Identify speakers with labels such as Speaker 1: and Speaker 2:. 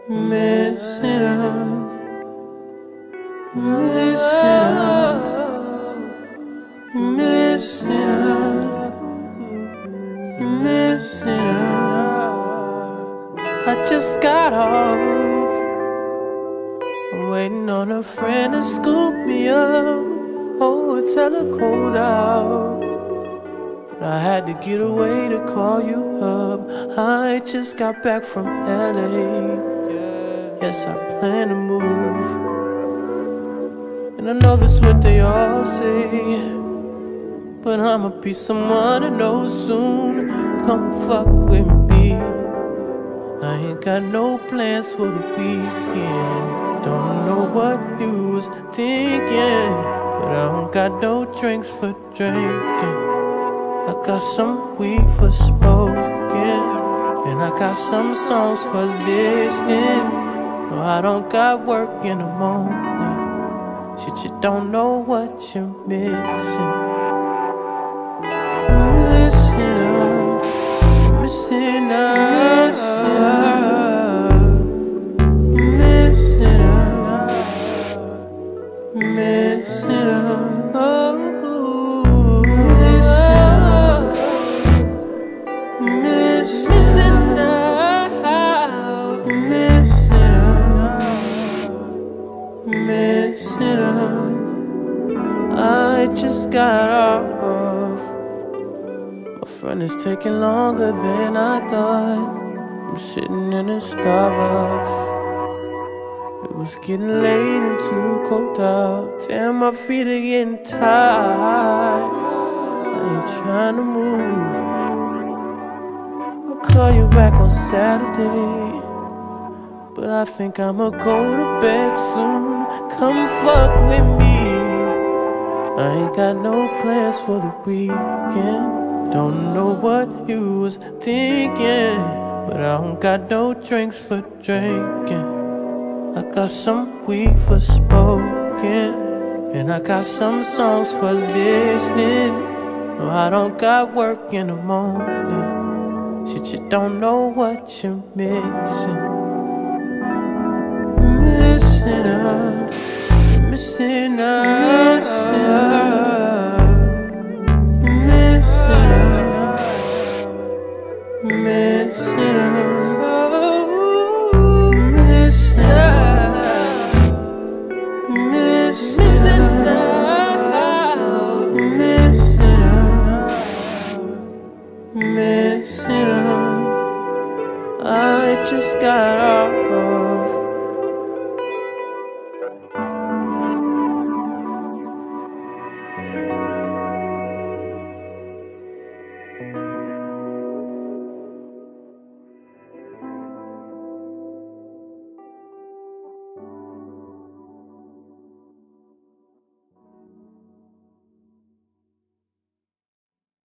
Speaker 1: Missing out, missing out, missing out, missing out. I just got off. I'm waiting on a friend to scoop me up. Oh, it's hella cold out, but I had to get away to call you up. I just got back from LA. Yes, I plan to move, and I know that's what they all say, but I'ma be someone to know soon. Come fuck with me. I ain't got no plans for the weekend. Don't know what you was thinking, but I don't got no drinks for drinking. I got some weed for smoking, and I got some songs for listening. No, I don't got work in the morning. Shit, you don't know what you're missing. Missing out, missing out, missing out, missing out, oh, missing out, missing out, missing out. I just got off. My friend is taking longer than I thought. I'm sitting in a Starbucks. It was getting late and too cold out. Damn, my feet are getting tired. I ain't trying to move. I'll call you back on Saturday, but I think I'ma go to bed soon. Come fuck with me. I ain't got no plans for the weekend. Don't know what you was thinking, but I don't got no drinks for drinking. I got some weed for smoking, and I got some songs for listening. No, I don't got work in the morning. Shit, you don't know what you're missing. Missing out, missing out, missing out, missing out, missing out, missing out, missing out. I just got off.